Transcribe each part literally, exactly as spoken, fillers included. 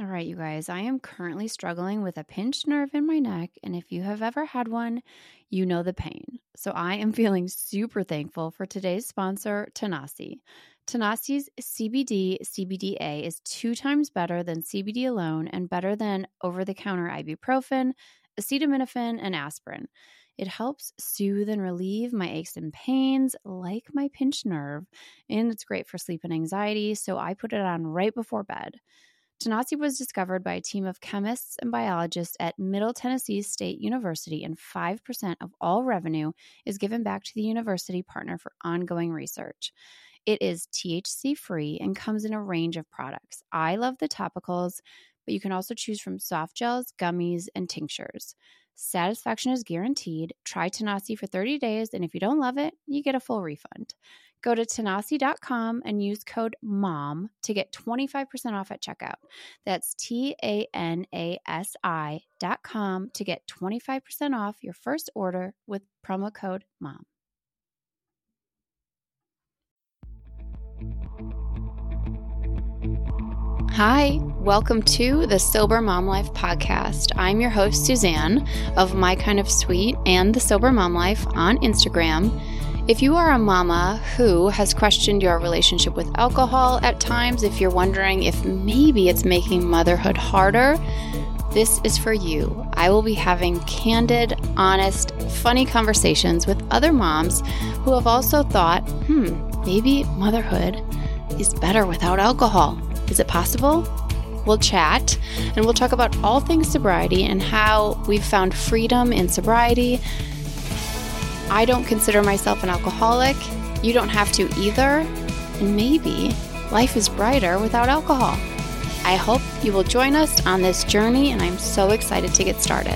All right, you guys, I am currently struggling with a pinched nerve in my neck, and if you have ever had one, you know the pain. So I am feeling super thankful for today's sponsor, Tanasi. Tanasi's C B D C B D A is two times better than C B D alone and better than over-the-counter ibuprofen, acetaminophen, and aspirin. It helps soothe and relieve my aches and pains, like my pinched nerve, and it's great for sleep and anxiety, so I put it on right before bed. Tanasi was discovered by a team of chemists and biologists at Middle Tennessee State University, and five percent of all revenue is given back to the university partner for ongoing research. It is T H C-free and comes in a range of products. I love the topicals, but you can also choose from soft gels, gummies, and tinctures. Satisfaction is guaranteed. Try Tanasi for thirty days, and if you don't love it, you get a full refund. Go to Tanasi dot com and use code MOM to get twenty-five percent off at checkout. That's T A N A S I dot com to get twenty-five percent off your first order with promo code MOM. Hi, welcome to the Sober Mom Life podcast. I'm your host, Suzanne, of My Kind of Sweet and the Sober Mom Life on Instagram. If you are a mama who has questioned your relationship with alcohol at times, if you're wondering if maybe it's making motherhood harder, this is for you. I will be having candid, honest, funny conversations with other moms who have also thought, hmm, maybe motherhood is better without alcohol. Is it possible? We'll chat and we'll talk about all things sobriety and how we've found freedom in sobriety. I don't consider myself an alcoholic. You don't have to either. And maybe life is brighter without alcohol. I hope you will join us on this journey, and I'm so excited to get started.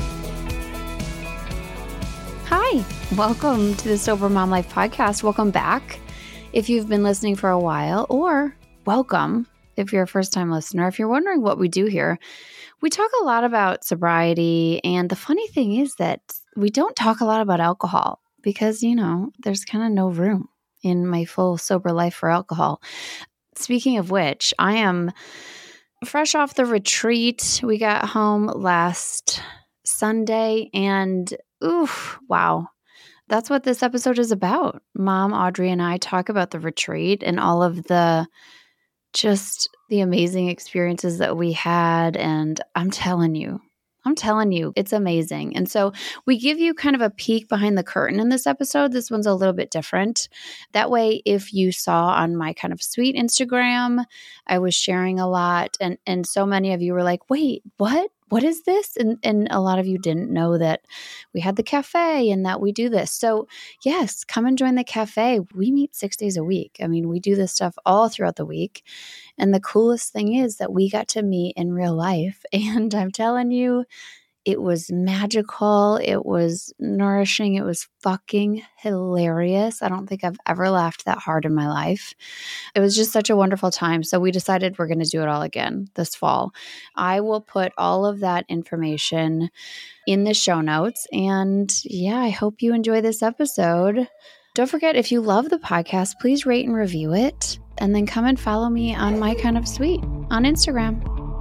Hi, welcome to the Sober Mom Life podcast. Welcome back if you've been listening for a while, or welcome if you're a first-time listener. If you're wondering what we do here, we talk a lot about sobriety, and the funny thing is that we don't talk a lot about alcohol because, you know, there's kind of no room in my full sober life for alcohol. Speaking of which, I am fresh off the retreat. We got home last Sunday, and oof, wow. That's what this episode is about. Mom Audrey and I talk about the retreat and all of the just the amazing experiences that we had. And I'm telling you, I'm telling you, it's amazing. And so we give you kind of a peek behind the curtain in this episode. This one's a little bit different. That way, if you saw on My Kind of Sweet Instagram, I was sharing a lot. And, and so many of you were like, wait, what? What is this? And and a lot of you didn't know that we had the cafe and that we do this. So yes, come and join the cafe. We meet six days a week. I mean, we do this stuff all throughout the week. And the coolest thing is that we got to meet in real life. And I'm telling you, it was magical. It was nourishing. It was fucking hilarious. I don't think I've ever laughed that hard in my life. It was just such a wonderful time. So we decided we're going to do it all again this fall. I will put all of that information in the show notes. And yeah, I hope you enjoy this episode. Don't forget, if you love the podcast, please rate and review it. And then come and follow me on My Kind of Sweet on Instagram.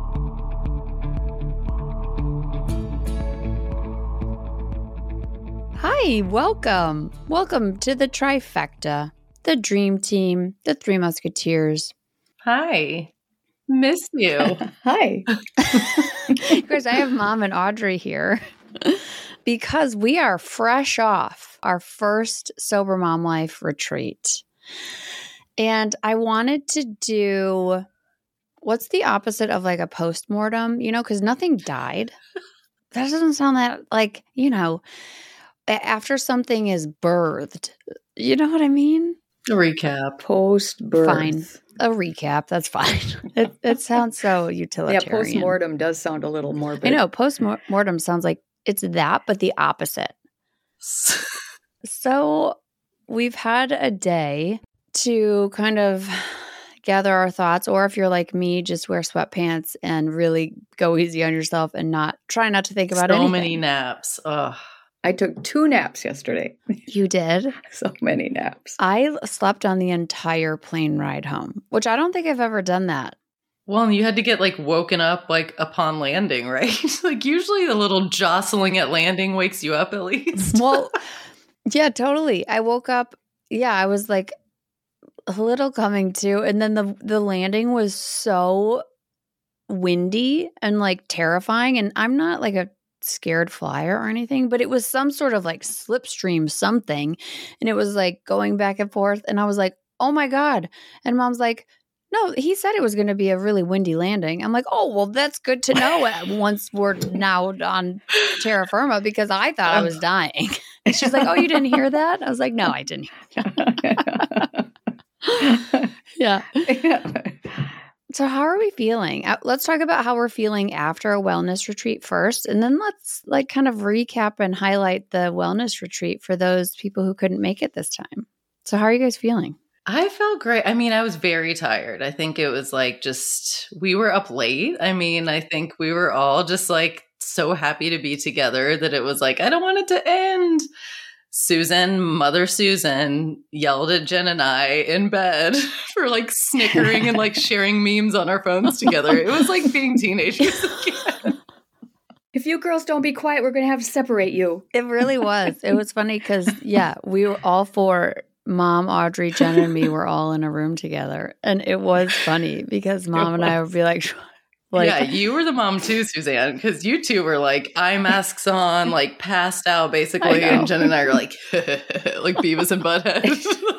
Hi, welcome. Welcome to the trifecta, the dream team, the Three Musketeers. Hi. Miss you. Hi. Because I have Mom and Audrey here because we are fresh off our first Sober Mom Life retreat. And I wanted to do, what's the opposite of like a postmortem? You know, because nothing died. That doesn't sound that like, you know, after something is birthed. You know what I mean? A recap. Post-birth. Fine. A recap. That's fine. It, it sounds so utilitarian. Yeah, post-mortem does sound a little morbid. I know. Post-mortem sounds like it's that, but the opposite. So we've had a day to kind of gather our thoughts, or if you're like me, just wear sweatpants and really go easy on yourself and not try not to think about so anything. So many naps. Ugh. I took two naps yesterday. You did? So many naps. I slept on the entire plane ride home, which I don't think I've ever done that. Well, and you had to get like woken up like upon landing, right? Like usually the little jostling at landing wakes you up at least. Well, yeah, totally. I woke up, yeah, I was like a little coming to, and then the the landing was so windy and like terrifying, and I'm not like a scared flyer or anything, but it was some sort of like slipstream something, and it was like going back and forth, and I was like, oh my God. And Mom's like, no, he said it was going to be a really windy landing. I'm like, oh, well, that's good to know once we're now on terra firma, because I thought I was dying. And she's like, oh, you didn't hear that? I was like, no, I didn't hear that. Yeah. So how are we feeling? Uh, Let's talk about how we're feeling after a wellness retreat first, and then let's like kind of recap and highlight the wellness retreat for those people who couldn't make it this time. So how are you guys feeling? I felt great. I mean, I was very tired. I think it was like just, we were up late. I mean, I think we were all just like so happy to be together that it was like, I don't want it to end. Susan, Mother Susan, yelled at Jen and I in bed for like snickering and like sharing memes on our phones together. It was like being teenagers again. If you girls don't be quiet, we're going to have to separate you. It really was. It was funny because, yeah, we were all four. Mom, Audrey, Jen, and me were all in a room together. And it was funny because Mom and I would be like, like yeah, you were the mom too, Suzanne, because you two were like eye masks on, like passed out basically. And Jen and I were like, like Beavis and Butthead.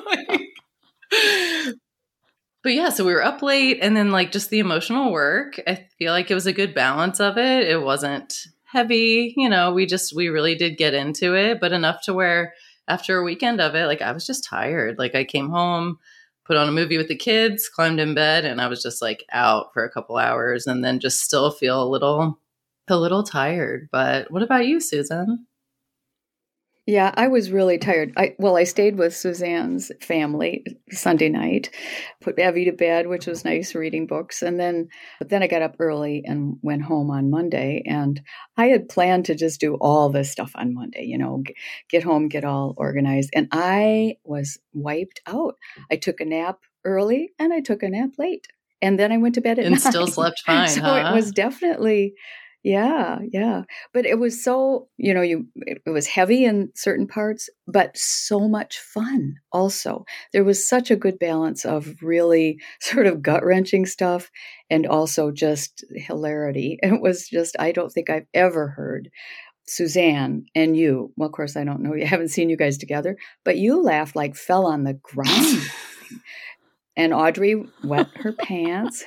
Like, but yeah, so we were up late, and then like just the emotional work. I feel like it was a good balance of it. It wasn't heavy. You know, we just, we really did get into it, but enough to where after a weekend of it, like I was just tired. Like I came home, put on a movie with the kids, climbed in bed, and I was just like out for a couple hours, and then just still feel a little, a little tired. But what about you, Susan? Yeah, I was really tired. I well, I stayed with Suzanne's family Sunday night, put Evie to bed, which was nice, reading books, and then but then I got up early and went home on Monday. And I had planned to just do all this stuff on Monday, you know, g- get home, get all organized, and I was wiped out. I took a nap early and I took a nap late, and then I went to bed at And nine. still slept fine, So huh? it was definitely. Yeah, yeah. But it was so, you know, you it, it was heavy in certain parts, but so much fun also. There was such a good balance of really sort of gut-wrenching stuff and also just hilarity. It was just, I don't think I've ever heard Suzanne and you, well, of course, I don't know, I haven't seen you guys together, but you laughed like fell on the ground. And Audrey wet her pants.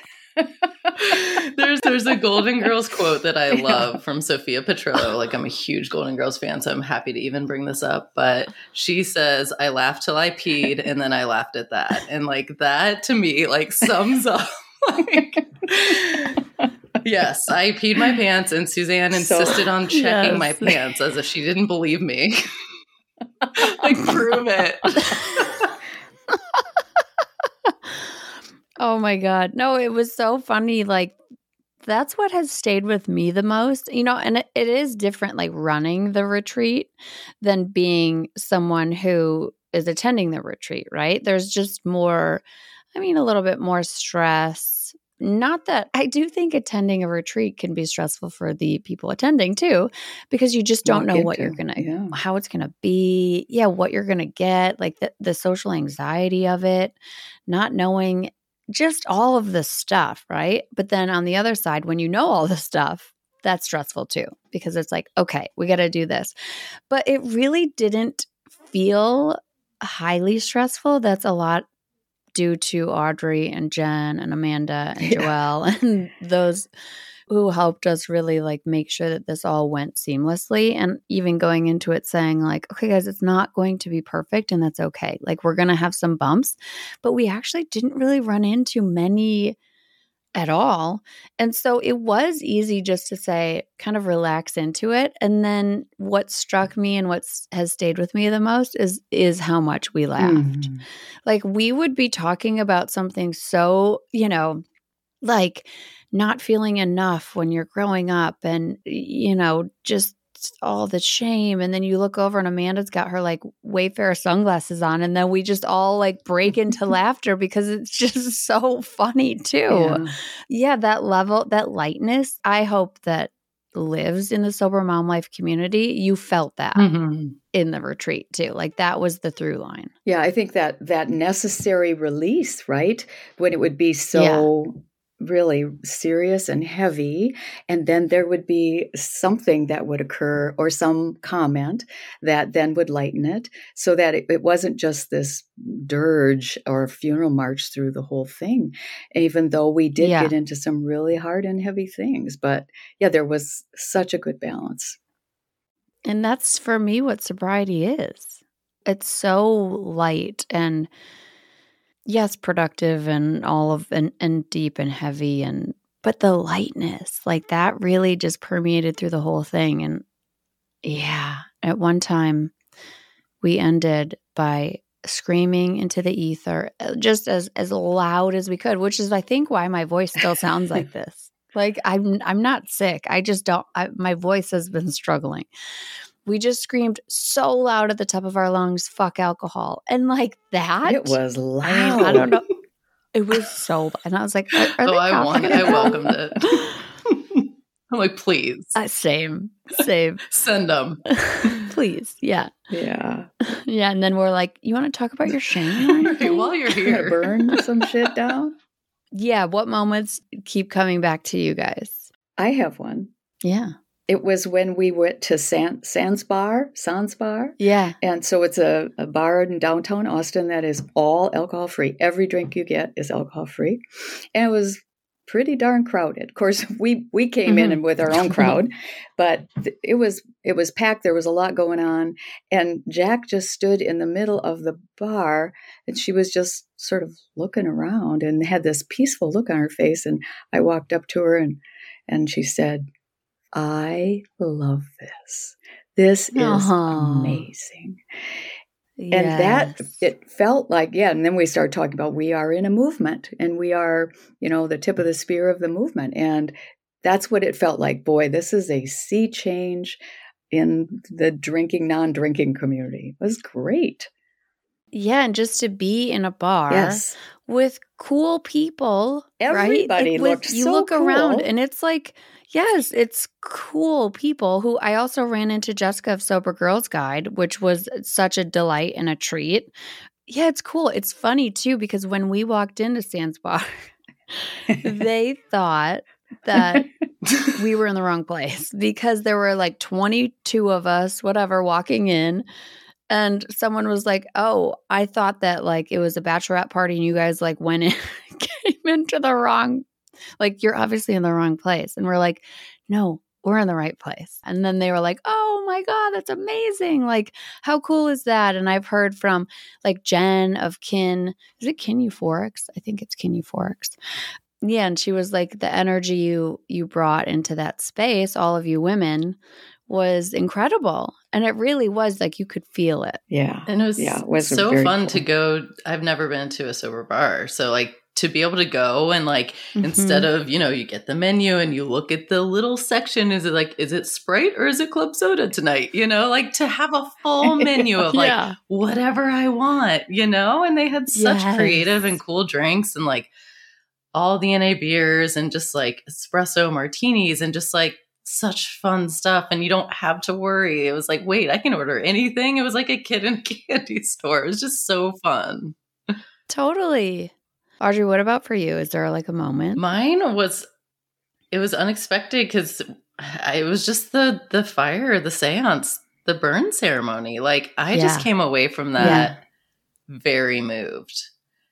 there's there's a Golden Girls quote that I love from Sophia Petrillo. Like I'm a huge Golden Girls fan, so I'm happy to even bring this up. But she says, "I laughed till I peed, and then I laughed at that." And like that to me, like sums up. Like, yes, I peed my pants, and Suzanne insisted so, on checking yes. my pants as if she didn't believe me. Like prove it. Oh my God. No, it was so funny. Like, that's what has stayed with me the most, you know, and it, it is different, like running the retreat than being someone who is attending the retreat, right? There's just more, I mean, a little bit more stress. Not that I do think attending a retreat can be stressful for the people attending too, because you just don't Walk know what into, you're going to, yeah. how it's going to be. Yeah. What you're going to get, like the, the social anxiety of it, not knowing just all of the stuff, right? But then on the other side, when you know all the stuff, that's stressful too, because it's like, okay, we got to do this. But it really didn't feel highly stressful. That's a lot due to Audrey and Jen and Amanda and Joelle yeah. and those who helped us really like make sure that this all went seamlessly, and even going into it saying like, okay, guys, it's not going to be perfect, and that's okay. Like we're going to have some bumps, but we actually didn't really run into many at all. And so it was easy just to say, kind of relax into it. And then what struck me and what has stayed with me the most is, is how much we laughed. Mm. Like we would be talking about something so, you know, like not feeling enough when you're growing up and, you know, just just all the shame. And then you look over and Amanda's got her like Wayfarer sunglasses on. And then we just all like break into laughter because it's just so funny too. Yeah. yeah, that level, that lightness, I hope that lives in the Sober Mom Life community. You felt that mm-hmm. in the retreat too. Like that was the through line. Yeah, I think that that necessary release, right? When it would be so yeah. really serious and heavy, and then there would be something that would occur or some comment that then would lighten it so that it, it wasn't just this dirge or funeral march through the whole thing, even though we did yeah. get into some really hard and heavy things. But yeah, there was such a good balance. And that's for me what sobriety is. It's so light and yes, productive and all of and, and deep and heavy and but the lightness, like that really just permeated through the whole thing. And yeah, at one time we ended by screaming into the ether just as as loud as we could, which is I think why my voice still sounds like this. Like I'm I'm not sick. I just don't I, my voice has been struggling. We just screamed so loud at the top of our lungs, fuck alcohol. And like that. It was loud. I, I don't know. It was so, and I was like, are, are oh, they I wanted, I welcomed it. I'm like, please. Uh, same, same. Send them. Please. Yeah. Yeah. Yeah. And then we're like, you want to talk about your shame? Okay, while you're here. Burn some shit down? Yeah. What moments keep coming back to you guys? I have one. Yeah. It was when we went to San, Sans Bar, Sans Bar. Yeah. And so it's a, a bar in downtown Austin that is all alcohol free. Every drink you get is alcohol free. And it was pretty darn crowded. Of course, we, we came mm-hmm. in and with our own crowd, but th- it was it was packed. There was a lot going on. And Jack just stood in the middle of the bar and she was just sort of looking around and had this peaceful look on her face. And I walked up to her and and she said, I love this. This is uh-huh. amazing. Yes. And that, it felt like, yeah. And then we started talking about we are in a movement and we are, you know, the tip of the spear of the movement. And that's what it felt like. Boy, this is a sea change in the drinking, non-drinking community. It was great. Yeah. And just to be in a bar yes. with cool people. Everybody right? looked with, you so look cool. around and it's like, yes, it's cool people who I also ran into Jessica of Sober Girls Guide, which was such a delight and a treat. Yeah, it's cool. It's funny too, because when we walked into Sans Bar, they thought that we were in the wrong place because there were like twenty-two of us, whatever, walking in. And someone was like, oh, I thought that like it was a bachelorette party and you guys like went in, came into the wrong like, you're obviously in the wrong place. And we're like, no, we're in the right place. And then they were like, oh my God, that's amazing. Like, how cool is that? And I've heard from like Jen of Kin, is it Kin Euphorics? I think it's Kin Euphorics. Yeah. And she was like, the energy you you brought into that space, all of you women, was incredible. And it really was like you could feel it. Yeah. And it was, yeah, it was so fun cool. to go. I've never been to a sober bar. So like, to be able to go and like, mm-hmm. instead of, you know, you get the menu and you look at the little section, is it like, is it Sprite or is it club soda tonight? You know, like to have a full menu of like yeah. whatever I want, you know, and they had such yes. creative and cool drinks and like all the N A beers and just like espresso martinis and just like such fun stuff. And you don't have to worry. It was like, wait, I can order anything. It was like a kid in a candy store. It was just so fun. Totally. Audrey, what about for you? Is there like a moment? Mine was, it was unexpected because it was just the the fire, the seance, the burn ceremony. Like I yeah. just came away from that yeah. very moved.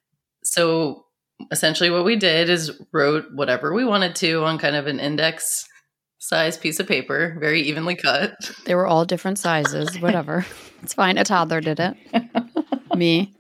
So essentially what we did is wrote whatever we wanted to on kind of an index size piece of paper, very evenly cut. They were all different sizes, whatever. It's fine. A toddler did it. Me.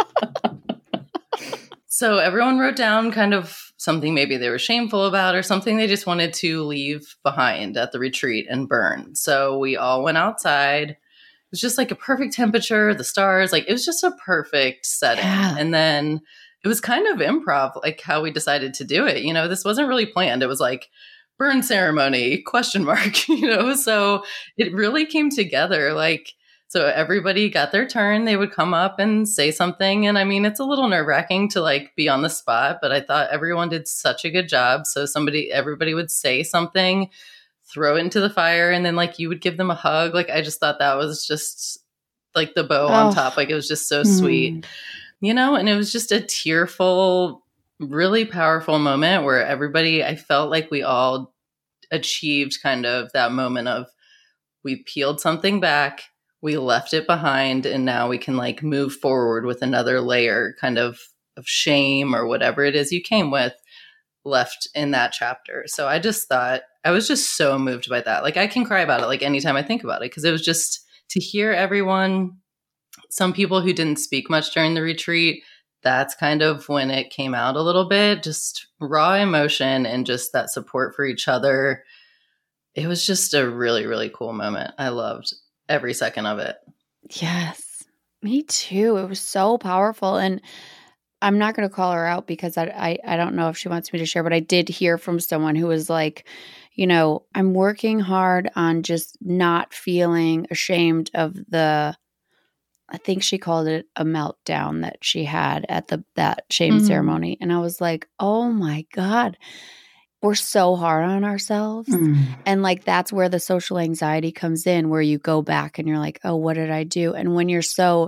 So everyone wrote down kind of something maybe they were shameful about or something they just wanted to leave behind at the retreat and burn. So we all went outside. It was just like a perfect temperature, the stars, like it was just a perfect setting. Yeah. And then it was kind of improv, like how we decided to do it. You know, this wasn't really planned. It was like, burn ceremony, question mark, you know? So it really came together. Like, so everybody got their turn. They would come up and say something. And I mean, it's a little nerve wracking to like be on the spot, but I thought everyone did such a good job. So somebody, everybody would say something, throw it into the fire, and then like you would give them a hug. Like, I just thought that was just like the bow oh. on top. Like, it was just so mm. sweet, you know? And it was just a tearful, really powerful moment where everybody, I felt like we all achieved kind of that moment of we peeled something back, we left it behind, and now we can like move forward with another layer kind of of shame or whatever it is you came with left in that chapter. So I just thought, I was just so moved by that. Like, I can cry about it like anytime I think about it, because it was just to hear everyone, some people who didn't speak much during the retreat, that's kind of when it came out a little bit, just raw emotion and just that support for each other. It was just a really, really cool moment. I loved every second of it. Yes, me too. It was so powerful. And I'm not going to call her out because I, I I don't know if she wants me to share, but I did hear from someone who was like, you know, I'm working hard on just not feeling ashamed of the, I think she called it a meltdown that she had at the that shame mm-hmm. ceremony. And I was like, oh my God, we're so hard on ourselves. Mm. And like, that's where the social anxiety comes in, where you go back and you're like, oh, what did I do? And when you're so,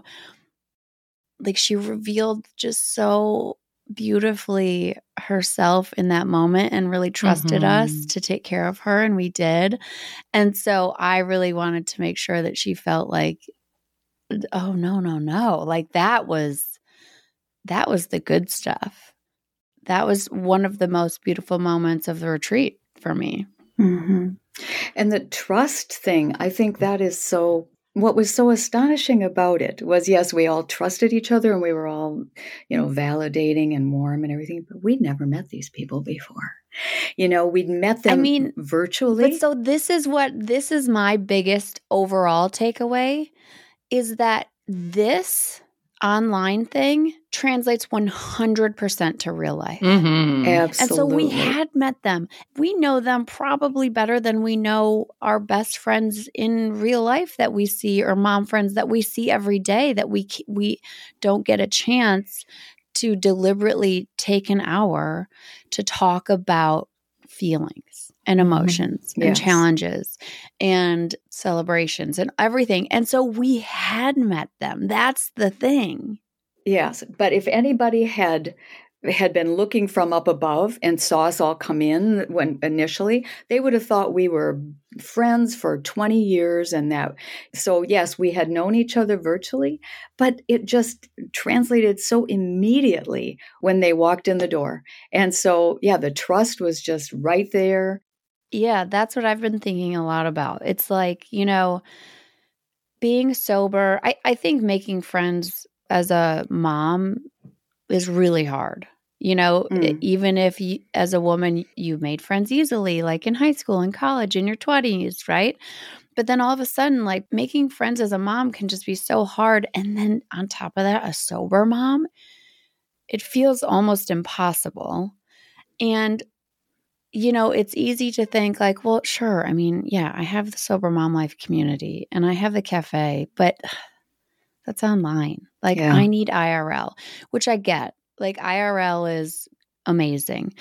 like, she revealed just so beautifully herself in that moment and really trusted mm-hmm. us to take care of her. And we did. And so I really wanted to make sure that she felt like, oh, no, no, no. Like, that was, that was the good stuff. That was one of the most beautiful moments of the retreat for me. Mm-hmm. And the trust thing, I think that is so, what was so astonishing about it was, yes, we all trusted each other and we were all, you know, validating and warm and everything, but we'd never met these people before. You know, we'd met them I mean, virtually. But so this is what, this is my biggest overall takeaway, is that this online thing translates one hundred percent to real life. Mm-hmm. Absolutely. And so we had met them. We know them probably better than we know our best friends in real life that we see, or mom friends that we see every day, that we we don't get a chance to deliberately take an hour to talk about feelings and emotions mm-hmm. and yes. challenges and celebrations and everything. And so we had met them. That's the thing. Yes. But if anybody had had been looking from up above and saw us all come in when initially, they would have thought we were friends for twenty years and that. So yes, we had known each other virtually, but it just translated so immediately when they walked in the door. And so, yeah, the trust was just right there. Yeah, that's what I've been thinking a lot about. It's like, you know, being sober, I, I think making friends as a mom is really hard. You know, mm. even if you, as a woman, you made friends easily, like in high school and college, in your twenties, right? But then all of a sudden, like, making friends as a mom can just be so hard. And then on top of that, a sober mom, it feels almost impossible. And you know, it's easy to think like, well, sure. I mean, yeah, I have the Sober Mom Life community and I have the cafe, but that's online. Like yeah. I need I R L, which I get. Like I R L is amazing,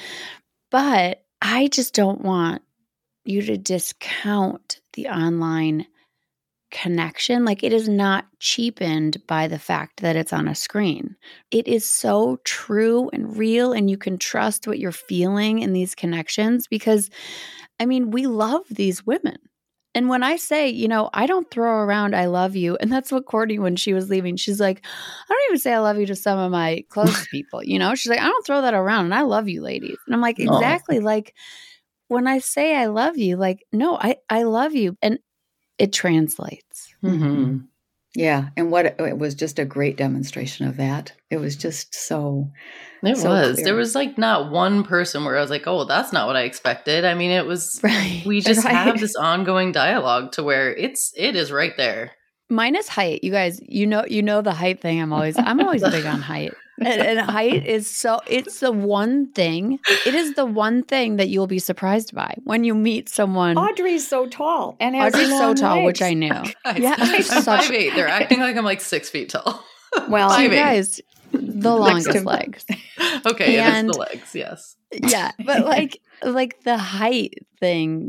but I just don't want you to discount the online connection. Like, it is not cheapened by the fact that it's on a screen. It is so true and real, and you can trust what you're feeling in these connections because, I mean, we love these women. And when I say, you know, I don't throw around I love you, and that's what Courtney, when she was leaving, she's like, I don't even say I love you to some of my close people, you know? She's like, I don't throw that around, and I love you, ladies. And I'm like, exactly. Oh. Like, when I say I love you, like, no, I, I love you. And it translates. Mm-hmm. Yeah. And what it was just a great demonstration of that. It was just so It so was. clear. There was like not one person where I was like, oh, that's not what I expected. I mean, it was, right. we just right. have this ongoing dialogue to where it's, it is right there. Minus height. You guys, you know, you know the height thing. I'm always, I'm always big on height. and, and height is so, it's the one thing, it is the one thing that you'll be surprised by when you meet someone. Audrey's so tall and has Audrey's so long tall, legs. which I knew. Guys, Yeah, I'm such- five eight. They're acting like I'm like six feet tall. Well, You Five eight. guys, the longest to- legs. Okay, And- it's the legs, yes. Yeah, but like, like the height thing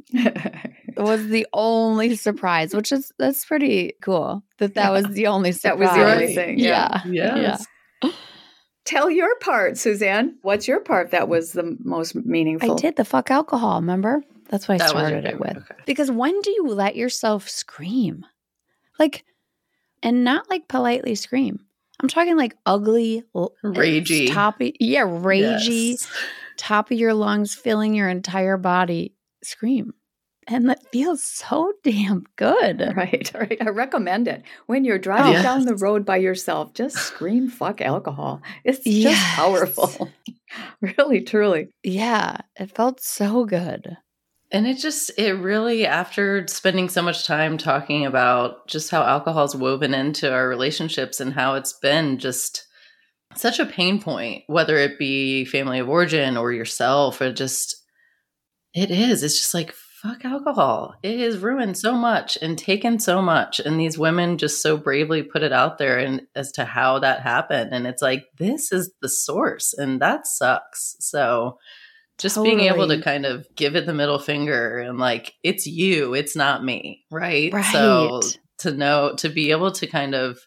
was the only surprise, which is, that's pretty cool that that Yeah. was the only surprise. That was the only thing, Yeah. yeah. Yes. Tell your part, Suzanne. What's your part that was the most meaningful? I did the fuck alcohol, remember? That's what I That was your started it favorite, with. okay. Because when do you let yourself scream? Like, and not like politely scream. I'm talking like ugly, l- Ragey. top, yeah, ragey, Yes. top of your lungs, filling your entire body, scream. And that feels so damn good. Right, right. I recommend it. When you're driving Yes. down the road by yourself, just scream fuck alcohol. It's just Yes. powerful. Really, truly. Yeah, it felt so good. And it just, it really, after spending so much time talking about just how alcohol is woven into our relationships and how it's been just such a pain point, whether it be family of origin or yourself, or just, it is. It's just like, fuck alcohol. It has ruined so much and taken so much. And these women just so bravely put it out there and as to how that happened. And it's like, this is the source, and that sucks. So just being able to Totally. kind of give it the middle finger and like, it's you, it's not me. Right. Right. So to know, to be able to kind of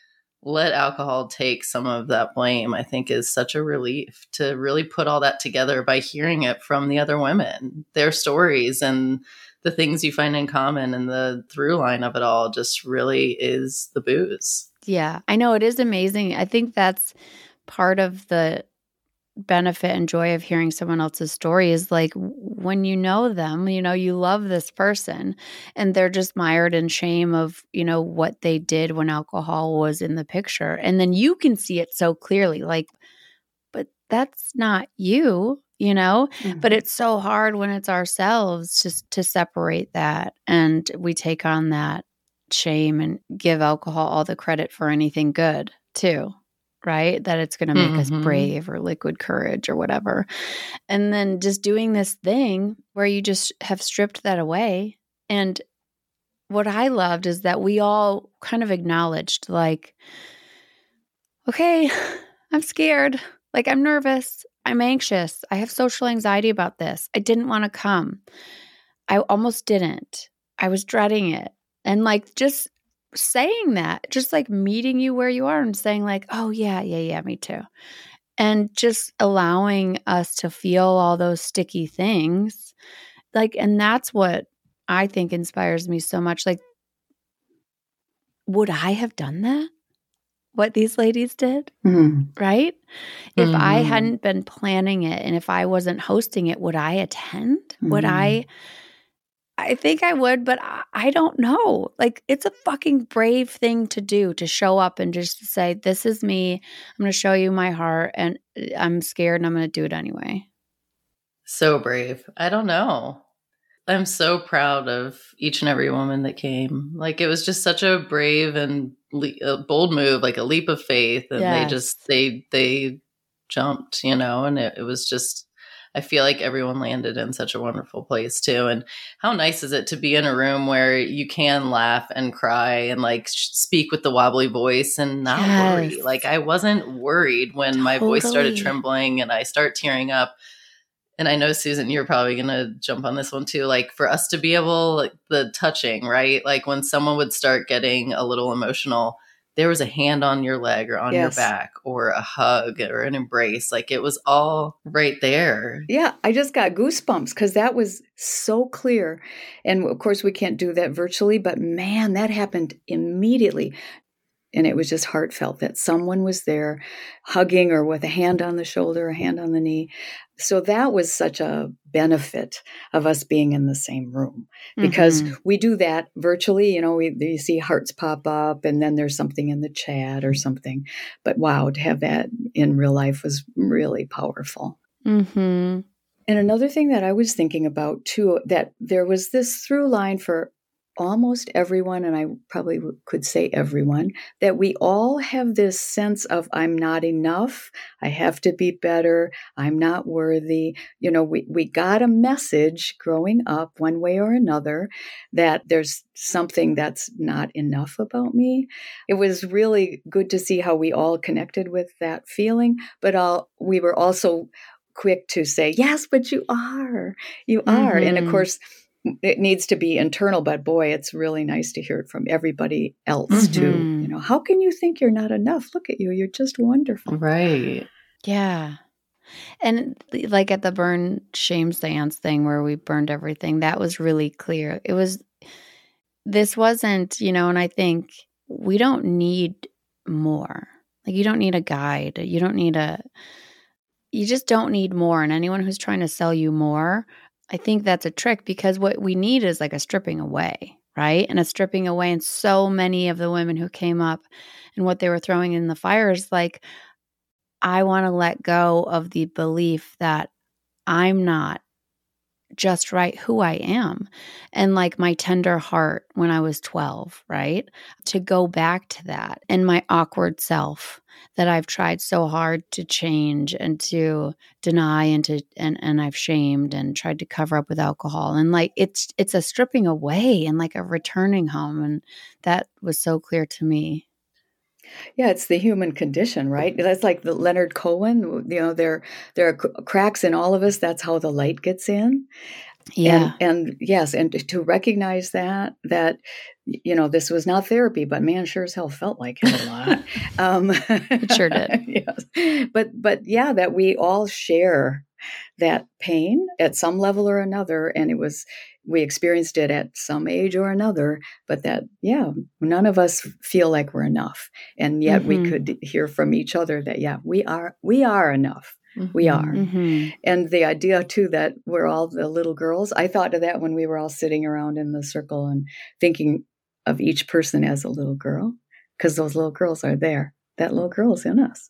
let alcohol take some of that blame, I think is such a relief to really put all that together by hearing it from the other women, their stories and the things you find in common, and the through line of it all just really is the booze. Yeah, I know, it is amazing. I think that's part of the benefit and joy of hearing someone else's story is like when you know them, you know, you love this person and they're just mired in shame of, you know, what they did when alcohol was in the picture. And then you can see it so clearly, like, but that's not you, you know? But it's so hard when it's ourselves just to separate that. And we take on that shame and give alcohol all the credit for anything good too, right? That it's going to make us Mhm. brave or liquid courage or whatever. And then just doing this thing where you just have stripped that away. And what I loved is that we all kind of acknowledged like, okay, I'm scared. Like I'm nervous. I'm anxious. I have social anxiety about this. I didn't want to come. I almost didn't. I was dreading it. And like just saying that, just like meeting you where you are and saying like, oh yeah, yeah, yeah, me too. And just allowing us to feel all those sticky things. Like, and that's what I think inspires me so much. Like, would I have done that? What these ladies did? Mm. Right? If I Mhm. hadn't been planning it and if I wasn't hosting it, would I attend? Would Mhm. I? I think I would, but I, I don't know. Like, it's a fucking brave thing to do, to show up and just to say, this is me. I'm going to show you my heart and I'm scared and I'm going to do it anyway. So brave. I don't know. I'm so proud of each and every woman that came. Like it was just such a brave and le- a bold move, like a leap of faith. And Yes. they just, they, they jumped, you know, and it, it was just, I feel like everyone landed in such a wonderful place too. And how nice is it to be in a room where you can laugh and cry and like sh- speak with the wobbly voice and not Yes. worry. Like I wasn't worried when my voice started Totally. trembling and I start tearing up. And I know, Susan, you're probably going to jump on this one too. Like for us to be able, like the touching, right? Like when someone would start getting a little emotional, there was a hand on your leg or on your Yes. back or a hug or an embrace. Like it was all right there. Yeah, I just got goosebumps because that was so clear. And of course, we can't do that virtually, but man, that happened immediately. And it was just heartfelt that someone was there hugging or with a hand on the shoulder, a hand on the knee. So that was such a benefit of us being in the same room because Mhm. we do that virtually. You know, we you see hearts pop up and then there's something in the chat or something. But wow, to have that in real life was really powerful. Mhm. And another thing that I was thinking about too, that there was this through line for almost everyone, and I probably could say everyone, that we all have this sense of I'm not enough, I have to be better, I'm not worthy. You know, we, we got a message growing up one way or another that there's something that's not enough about me. It was really good to see how we all connected with that feeling, but all, we were also quick to say, yes, but you are, you are. Mm-hmm. And of course, it needs to be internal, but boy, it's really nice to hear it from everybody else mm-hmm. too. You know, how can you think you're not enough? Look at you. You're just wonderful. Right. Yeah. And like at the burn shame seance thing where we burned everything, that was really clear. It was, this wasn't, you know, and I think we don't need more. Like you don't need a guide. You don't need a, you just don't need more. And anyone who's trying to sell you more, I think that's a trick because what we need is like a stripping away, right? And a stripping away. And so many of the women who came up and what they were throwing in the fire is like, I want to let go of the belief that I'm not just right who I am. And like my tender heart when I was twelve, right? To go back to that and my awkward self that I've tried so hard to change and to deny and to and, and I've shamed and tried to cover up with alcohol. And like it's it's a stripping away and like a returning home. And that was so clear to me. Yeah, it's the human condition, right? That's like the Leonard Cohen, you know, there there are cracks in all of us. That's how the light gets in. Yeah. And, and yes, and to recognize that, that, you know, this was not therapy, but man, sure as hell felt like it a lot. um, it sure did. Yes. But, but yeah, that we all share that pain at some level or another. And it was, we experienced it at some age or another, but that, yeah, none of us feel like we're enough. And yet mm-hmm. we could hear from each other that, yeah, we are, we are enough. Mm-hmm. We are. Mm-hmm. And the idea too, that we're all the little girls, I thought of that when we were all sitting around in the circle and thinking of each person as a little girl, because those little girls are there. That little girl's in us.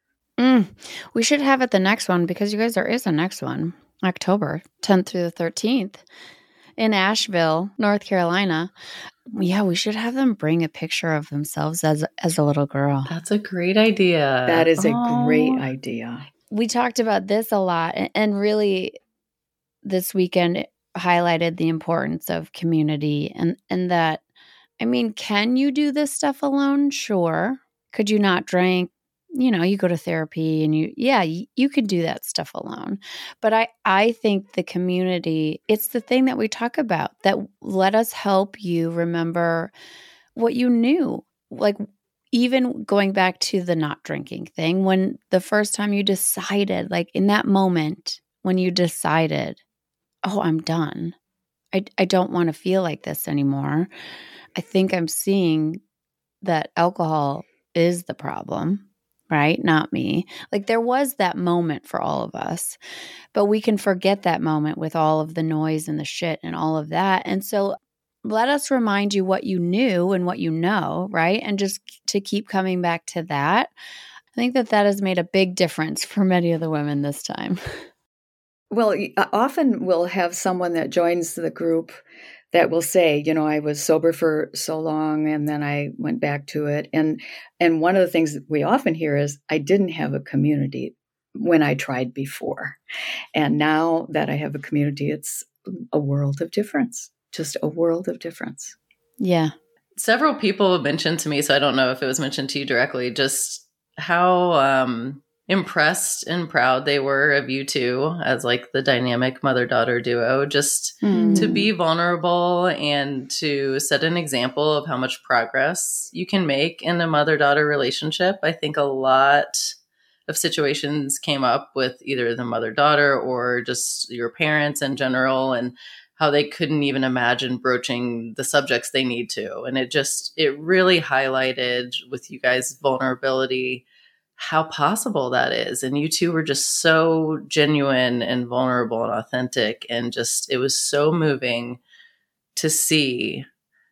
Mm. We should have it the next one because you guys, there is a next one, October tenth through the thirteenth in Asheville, North Carolina. Yeah, we should have them bring a picture of themselves as as a little girl. That's a great idea. That is a oh. great idea. We talked about this a lot, and really this weekend it highlighted the importance of community and, and that, I mean, can you do this stuff alone? Sure. Could you not drink? You know, you go to therapy and you, yeah, you, you can do that stuff alone. But I, I think the community, it's the thing that we talk about that let us help you remember what you knew. Like even going back to the not drinking thing, when the first time you decided, like in that moment when you decided, oh, I'm done. I, I don't want to feel like this anymore. I think I'm seeing that alcohol is the problem. Right? Not me. Like there was that moment for all of us, but we can forget that moment with all of the noise and the shit and all of that. And so let us remind you what you knew and what you know, right? And just to keep coming back to that. I think that that has made a big difference for many of the women this time. Well, often we'll have someone that joins the group that will say, you know, I was sober for so long and then I went back to it. And and one of the things that we often hear is, I didn't have a community when I tried before. And now that I have a community, it's a world of difference, just a world of difference. Yeah. Several people mentioned to me, so I don't know if it was mentioned to you directly, just how um, impressed and proud they were of you two as like the dynamic mother-daughter duo, just mm. to be vulnerable and to set an example of how much progress you can make in a mother-daughter relationship. I think a lot of situations came up with either the mother-daughter or just your parents in general, and how they couldn't even imagine broaching the subjects they need to. And it just, it really highlighted with you guys' vulnerability how possible that is. And you two were just so genuine and vulnerable and authentic. And just, it was so moving to see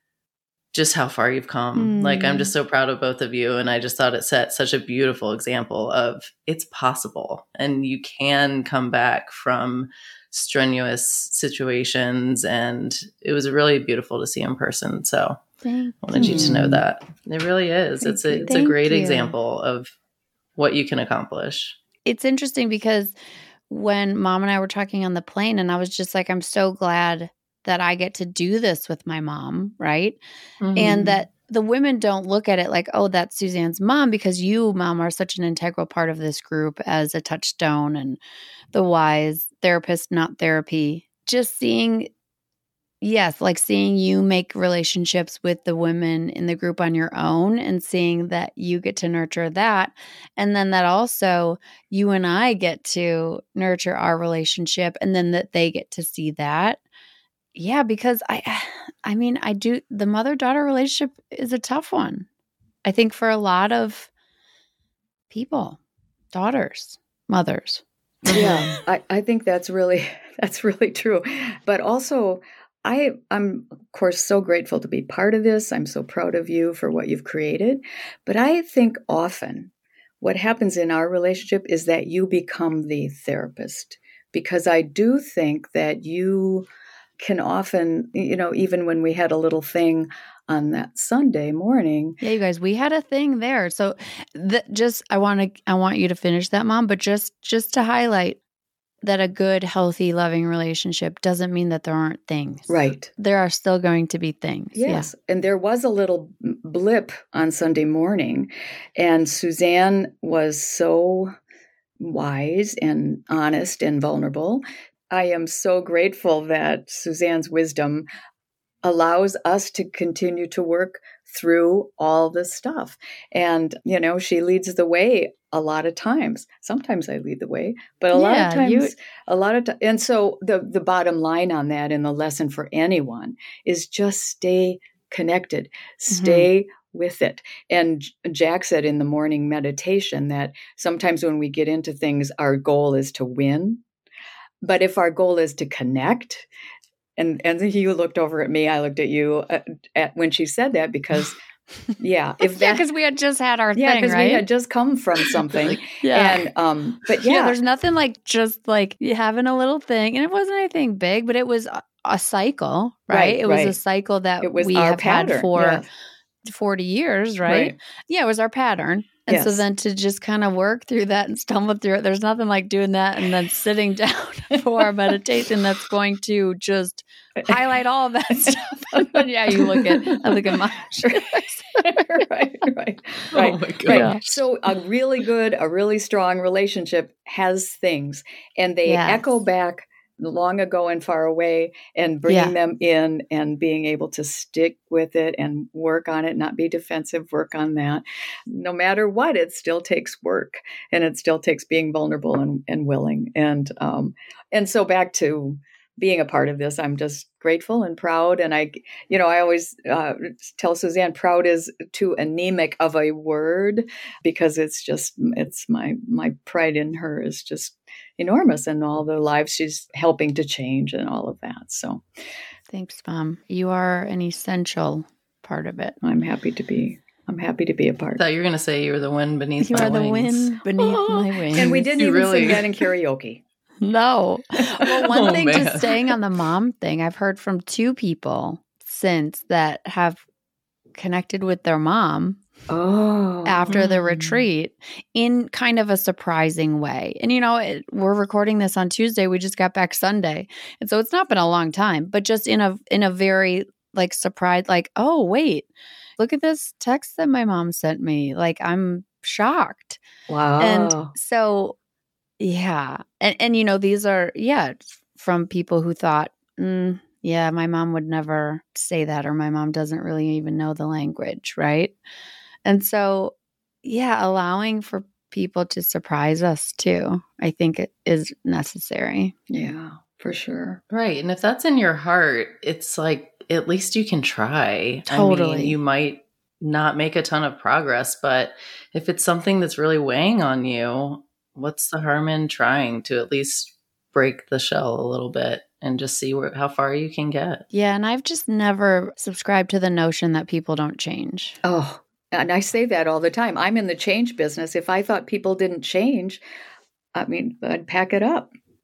just how far you've come. Mm. Like, I'm just so proud of both of you. And I just thought it set such a beautiful example of it's possible and you can come back from strenuous situations. And it was really beautiful to see in person. So Thank I wanted you. you to know that. It really is. Thank it's a, you. it's Thank a great you. example of what you can accomplish. It's interesting because when Mom and I were talking on the plane, and I was just like, I'm so glad that I get to do this with my mom, right? Mm-hmm. And that the women don't look at it like, oh, that's Suzanne's mom, because you, Mom, are such an integral part of this group as a touchstone and the wise therapist, not therapy. Just seeing, yes, like seeing you make relationships with the women in the group on your own and seeing that you get to nurture that. And then that also you and I get to nurture our relationship, and then that they get to see that. Yeah, because I, I mean, I do, the mother-daughter relationship is a tough one. I think for a lot of people, daughters, mothers. Yeah, I, I think that's really, that's really true. But also, I, I'm, of course, so grateful to be part of this. I'm so proud of you for what you've created. But I think often what happens in our relationship is that you become the therapist, because I do think that you can often, you know, even when we had a little thing on that Sunday morning. Yeah, you guys, we had a thing there. So th- just, I want to, I want you to finish that, Mom, but just, just to highlight that a good, healthy, loving relationship doesn't mean that there aren't things. Right. There are still going to be things. Yes. Yeah. And there was a little blip on Sunday morning, and Suzanne was so wise and honest and vulnerable. I am so grateful that Suzanne's wisdom allows us to continue to work through all this stuff. And, you know, she leads the way a lot of times. Sometimes I lead the way, but a Yeah, lot of times, you- a lot of times. And so the, the bottom line on that, and the lesson for anyone, is just stay connected, stay mm-hmm. with it. And Jack said in the morning meditation that sometimes when we get into things, our goal is to win. But if our goal is to connect, and and he looked over at me, I looked at you at, at when she said that, because yeah, if that, yeah, because we had just had our yeah, thing, because right? we had just come from something, yeah, and um, but yeah. yeah, there's nothing like just like having a little thing, and it wasn't anything big, but it was a, a cycle, right? Right, it was right. a cycle that it was we our have pattern. had for yes. forty years, right? Right. Yeah, it was our pattern. And yes. so then to just kind of work through that and stumble through it, there's nothing like doing that and then sitting down for our meditation that's going to just highlight all of that stuff. And then, yeah, you look at, I look at my right, right, right. Oh my God. Right. So a really good, a really strong relationship has things, and they Yes. echo back long ago and far away, and bringing Yeah. them in and being able to stick with it and work on it, not be defensive, work on that. No matter what, it still takes work, and it still takes being vulnerable and, and willing. And, um, and so back to being a part of this, I'm just grateful and proud. And I, you know, I always uh, tell Suzanne, proud is too anemic of a word, because it's just, it's my, my pride in her is just enormous, and all the lives she's helping to change and all of that. So Thanks, Mom. You are an essential part of it. I'm happy to be, I'm happy to be a I part. thought you were going to say you were the wind beneath You my are the wings. wind beneath my wings. And we didn't You even really- sing that in karaoke. No. Well, one Oh, thing, man. just staying on the mom thing, I've heard from two people since that have connected with their mom Oh, after the Mm. retreat in kind of a surprising way. And, you know, it, we're recording this on Tuesday. We just got back Sunday. And so it's not been a long time, but just in a, in a very like surprise, like, oh, wait, look at this text that my mom sent me. Like, I'm shocked. wow. And so, yeah. And, and, you know, these are, yeah, from people who thought, mm, yeah, my mom would never say that, or my mom doesn't really even know the language. Right. And so, yeah, allowing for people to surprise us too, I think it is necessary. Yeah, for sure. Right. And if that's in your heart, it's like, at least you can try. I Totally. mean, you might not make a ton of progress, but if it's something that's really weighing on you, what's the harm in trying to at least break the shell a little bit and just see where, how far you can get? Yeah. And I've just never subscribed to the notion that people don't change. Oh, and I say that all the time. I'm in the change business. If I thought people didn't change, I mean, I'd pack it up.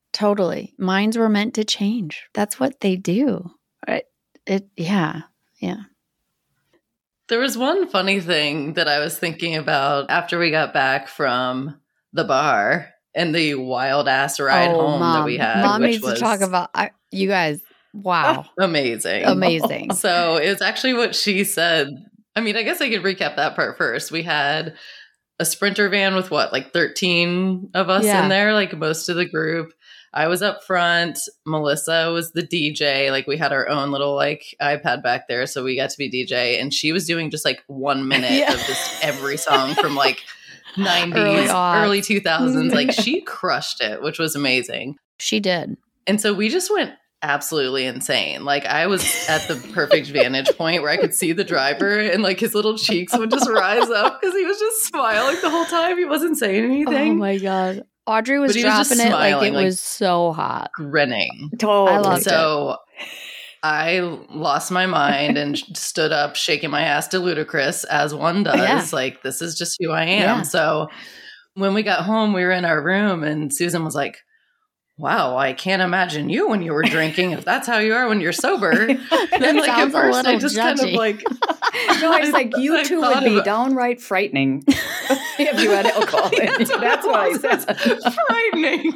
Totally. Minds were meant to change. That's what they do. It, it yeah. Yeah. There was one funny thing that I was thinking about after we got back from the bar and the wild ass ride oh, home Mom. that we had. Mom which needs was to talk about I, you guys. Wow. Amazing. Amazing. So it was actually what she said. I mean, I guess I could recap that part first. We had a Sprinter van with what, like thirteen of us Yeah. in there, like most of the group. I was up front. Melissa was the D J. Like we had our own little like iPad back there. So we got to be D J. And she was doing just like one minute Yeah. of just every song from like nineties, Early aughts. early two thousands. Like she crushed it, which was amazing. She did. And so we just went absolutely insane. Like I was at the perfect vantage point where I could see the driver and like his little cheeks would just rise up because he was just smiling the whole time. He wasn't saying anything. Oh my God. Audrey was But he was just dropping it like smiling, it like- was so hot. Grinning. Totally. I loved So I lost my mind and stood up shaking my ass to Ludacris as one does. Yeah. Like, this is just who I am. Yeah. So when we got home, we were in our room and Susan was like, wow, I can't imagine you when you were drinking if that's how you are when you're sober. And like at sounds a first I little just kind of judgy. like No, it's like you I two thought would be about- downright frightening if you had alcohol. in you. That's what I said. Frightening.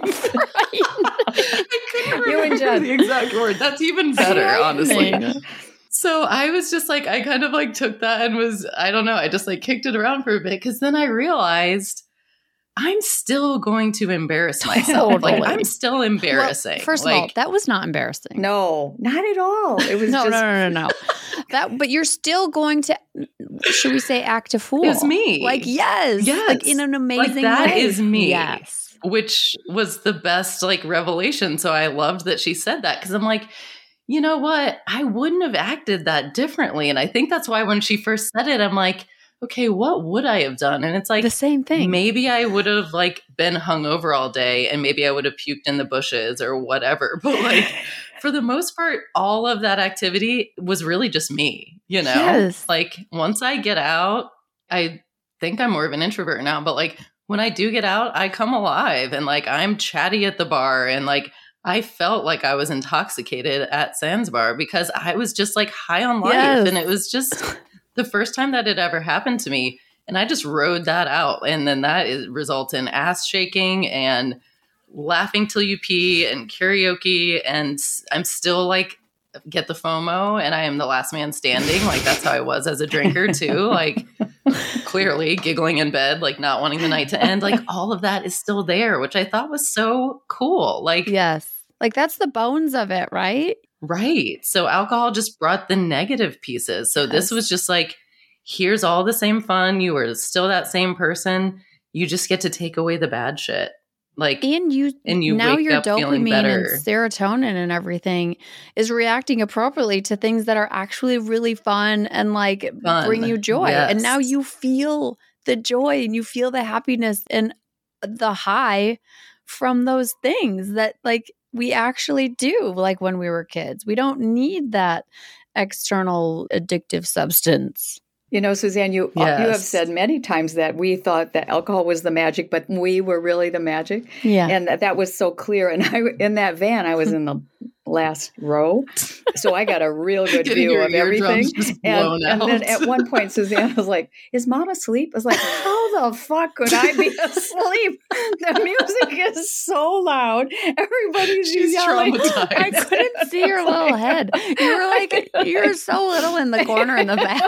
I couldn't You and remember Jen. the exact word. That's even better, honestly. Frightening. So I was just like, I kind of like took that and was, I don't know, I just like kicked it around for a bit because then I realized I'm still going to embarrass myself. Like Totally. I'm still embarrassing. Well, first like, of all, that was not embarrassing. No, not at all. It was no, just no, no, no, no. That, but you're still going to, should we say, act a fool? It's me. Like yes, Yes. like in an amazing Like, that way. is me. Yes. which was the best like revelation. So I loved that she said that because I'm like, you know what? I wouldn't have acted that differently. And I think that's why when she first said it, I'm like, okay, what would I have done? And it's like The same thing. maybe I would have like been hungover all day and maybe I would have puked in the bushes or whatever. But like for the most part, all of that activity was really just me, you know? Yes. Like once I get out, I think I'm more of an introvert now, but like when I do get out, I come alive and like I'm chatty at the bar and like I felt like I was intoxicated at Zanzibar because I was just like high on life. Yes. And it was just the first time that it ever happened to me. And I just rode that out. And then that is, results in ass shaking and laughing till you pee and karaoke. And I'm still like, get the FOMO and I am the last man standing. Like that's how I was as a drinker too. Like clearly giggling in bed, like not wanting the night to end. Like all of that is still there, which I thought was so cool. Like, Yes. Like that's the bones of it, right? right. So alcohol just brought the negative pieces. So this Yes. was just like, here's all the same fun. You were still that same person. You just get to take away the bad shit. Like, And you, and you now wake your up feeling dopamine better. and serotonin and everything is reacting appropriately to things that are actually really fun and like Fun. bring you joy. And now Yes. you feel the joy and you feel the happiness and the high from those things that like we actually do like when we were kids. We don't need that external addictive substance. You know, Suzanne, you you have Yes. said many times that we thought that alcohol was the magic, but we were really the magic, Yeah. and that, that was so clear. And I, in that van, I was in the last row, so I got a real good Getting view your of everything. eardrums just And, blown and then out. at one point, Suzanne was like, "Is Mom asleep?" I was like, "How the fuck could I be asleep? The music is so loud. Everybody's She's yelling." traumatized. I couldn't see your little head. You were like, you're so little in the corner in the back.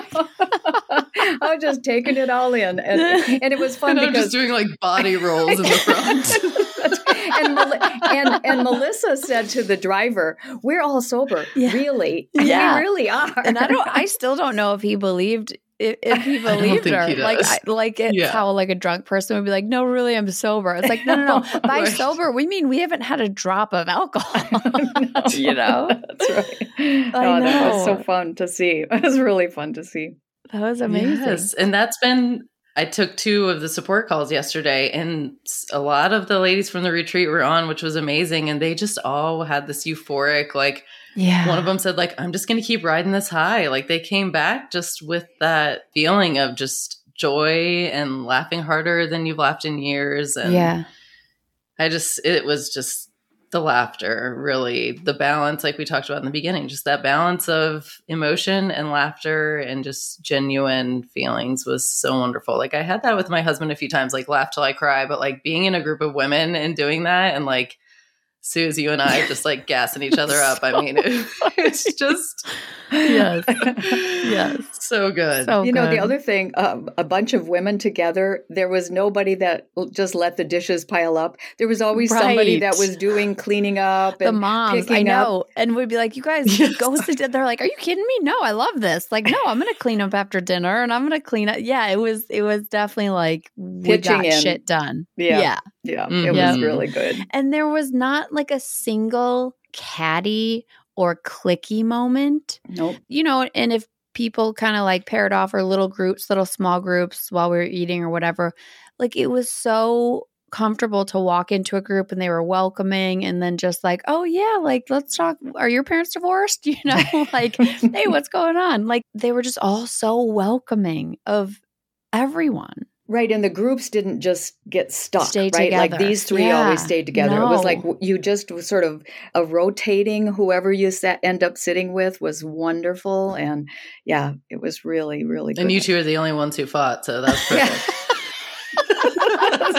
I was just taking it all in, and, and it was fun And I'm because just doing like body rolls in the front. and, Mel- and and Melissa said to the driver, "We're all sober, Yeah. really. And Yeah. we really are." And I don't, I still don't know if he believed, if, if he don't believed think her. he Like, does. I, like it's Yeah. how like a drunk person would be like, no, really, I'm sober. It's like, no, no, no. By Right. sober, we mean we haven't had a drop of alcohol. You know? That's right. I Oh, that was so know. fun to see. It was really fun to see. That was amazing. Yes. And that's been, I took two of the support calls yesterday, and s- a lot of the ladies from the retreat were on, which was amazing. And they just all had this euphoric, like, Yeah. one of them said, like, I'm just going to keep riding this high. Like, they came back just with that feeling of just joy and laughing harder than you've laughed in years. And Yeah. I just, it was just the laughter, really, the balance, like we talked about in the beginning, just that balance of emotion and laughter and just genuine feelings was so wonderful. Like I had that with my husband a few times, like laugh till I cry, but like being in a group of women and doing that, and like Suze, you and I just like gassing each other up. I mean, it, it's just, yes, yes, so good. So you know, good. the other thing, um, a bunch of women together, there was nobody that just let the dishes pile up. There was always Right. somebody that was doing cleaning up and the moms, I picking know, up. and we'd be like, "You guys Yes. go sit." They're like, "Are you kidding me? No, I love this. Like, no, I'm going to clean up after dinner, and I'm going to clean up." Yeah, it was, it was definitely like we Pitching got in. shit done. Yeah. yeah. Yeah, Mhm. it Yeah. was really good. And there was not like a single catty or clicky moment, Nope. you know, and if people kind of like paired off or little groups, little small groups while we were eating or whatever, like it was so comfortable to walk into a group and they were welcoming and then just like, oh yeah, like let's talk. Are your parents divorced? You know, like, hey, what's going on? Like they were just all so welcoming of everyone. Right, and the groups didn't just get stuck, Stay right? Like together. these three Yeah. always stayed together. It was like No. you just was sort of a rotating. Whoever you sat, end up sitting with was wonderful, and yeah, it was really, really good. And you two are the only ones who fought, so that's perfect. That's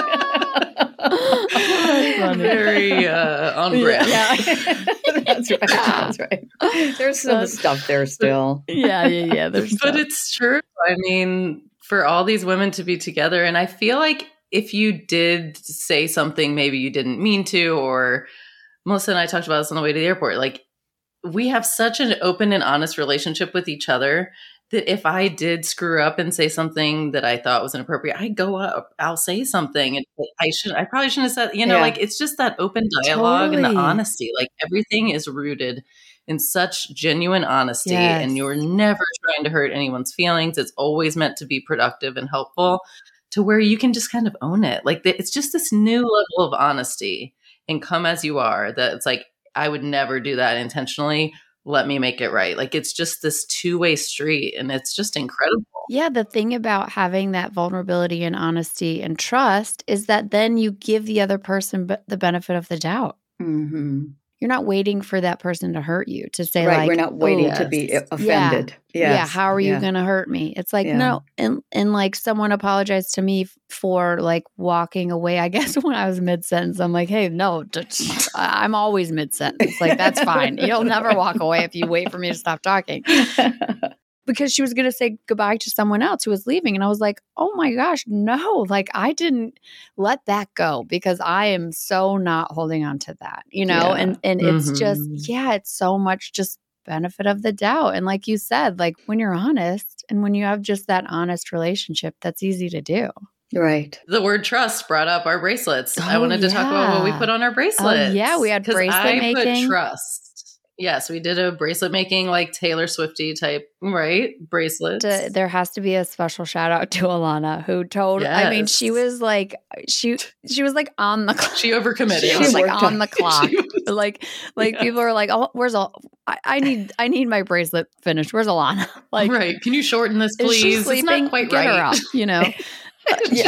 right. Very uh, on brand. Yeah, that's right. That's right. There's some That's- stuff there still. Yeah, yeah, yeah. There's But stuff. it's true. I mean, for all these women to be together, and I feel like if you did say something maybe you didn't mean to, or Melissa and I talked about this on the way to the airport, like we have such an open and honest relationship with each other that if I did screw up and say something that I thought was inappropriate, I go up, I'll say something. And I should, I probably shouldn't have said, you know, Yeah. like it's just that open dialogue and Totally. the honesty. Like everything is rooted in such genuine honesty, Yes. and you're never trying to hurt anyone's feelings. It's always meant to be productive and helpful, to where you can just kind of own it. Like the, it's just this new level of honesty and come as you are, that it's like, I would never do that intentionally. Let me make it right. Like it's just this two-way street, and it's just incredible. Yeah, the thing about having that vulnerability and honesty and trust is that then you give the other person b- the benefit of the doubt. Mm-hmm. You're not waiting for that person to hurt you, to say Right, like, we're not waiting "Oh, to be yes. offended. yeah, Yes. how are you Yeah. going to hurt me?" It's like, Yeah. no. And, and like someone apologized to me f- for like walking away, I guess, when I was mid-sentence. I'm like, hey, no, t- t- I'm always mid-sentence. Like, that's fine. You'll never walk away if you wait for me to stop talking. Because she was going to say goodbye to someone else who was leaving. And I was like, oh my gosh, no, like I didn't let that go, because I am so not holding on to that, you know? Yeah. And, and it's Mhm. just, yeah, it's so much just benefit of the doubt. And like you said, like when you're honest and when you have just that honest relationship, that's easy to do. Right. The word trust brought up our bracelets. I Oh, wanted to talk about what we yeah. put on our bracelets. yeah, we had 'Cause bracelet I making. put trust. Yes, we did a bracelet making, like Taylor Swifty type, right? Bracelets. To, there has to be a special shout out to Alana, who told, I mean, she Yes. was like, she, she was like on the clock. She overcommitted. She She was like worked on on- the clock. She was- like, like Yes. people are like, oh, where's all? I, I need, I need my bracelet finished. Where's Alana? Like, right. Can you shorten this, is she please? It's sleeping? not quite Get right. her up, you know? yeah.